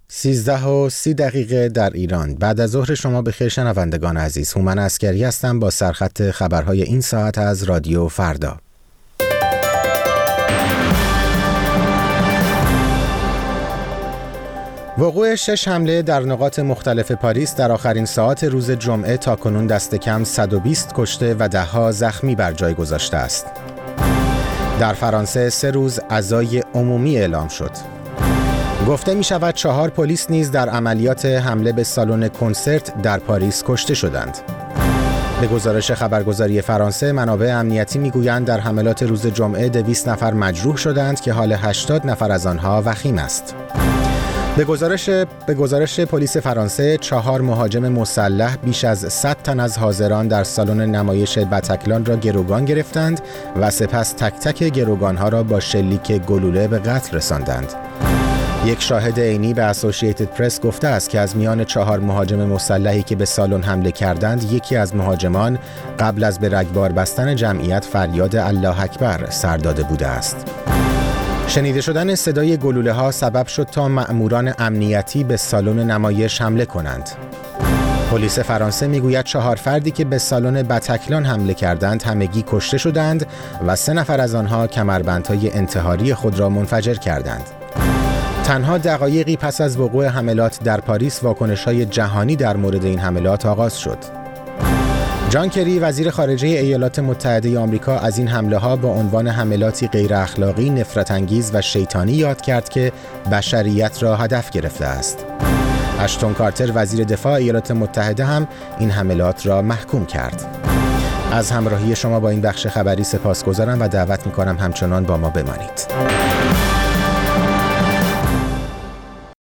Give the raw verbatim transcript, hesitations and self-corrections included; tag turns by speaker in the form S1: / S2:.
S1: سیزده و سی دقیقه در ایران. بعد از ظهر شما بخیر شنوندگان عزیز. هومن عسکری هستم با سرخط خبرهای این ساعت از رادیو فردا. وقوع شش حمله در نقاط مختلف پاریس در آخرین ساعات روز جمعه تاکنون دست کم صد و بیست کشته و ده‌ها زخمی بر جای گذاشته است. در فرانسه سه روز عزای عمومی اعلام شد. گفته می شود چهار پلیس نیز در عملیات حمله به سالن کنسرت در پاریس کشته شدند. به گزارش خبرگزاری فرانسه، منابع امنیتی می گویند در حملات روز جمعه دویست نفر مجروح شدند که حال هشتاد نفر از آنها وخیم است. به گزارش به گزارش پلیس فرانسه، چهار مهاجم مسلح بیش از صد تن از حاضران در سالن نمایش بتکلان را گروگان گرفتند و سپس تک تک گروگانها را با شلیک گلوله به قتل رساندند. یک شاهد عینی به اسوسییتد پرس گفته است که از میان چهار مهاجم مسلحی که به سالن حمله کردند، یکی از مهاجمان قبل از به رگبار بستن جمعیت فریاد الله اکبر سر داده بوده است. شنیده شدن صدای گلوله ها سبب شد تا مأموران امنیتی به سالن نمایش حمله کنند. پلیس فرانسه میگوید چهار فردی که به سالن بتکلان حمله کردند همگی کشته شدند و سه نفر از آنها کمربندهای انتحاری خود را منفجر کردند. تنها دقایقی پس از وقوع حملات در پاریس، واکنش‌های جهانی در مورد این حملات آغاز شد. جان کری، وزیر خارجه ایالات متحده آمریکا، از این حمله‌ها با عنوان حملاتی غیر اخلاقی، نفرت انگیز و شیطانی یاد کرد که بشریت را هدف گرفته است. اشتون کارتر، وزیر دفاع ایالات متحده، هم این حملات را محکوم کرد. از همراهی شما با این بخش خبری سپاسگزارم و دعوت می‌کنم همچنان با ما بمانید.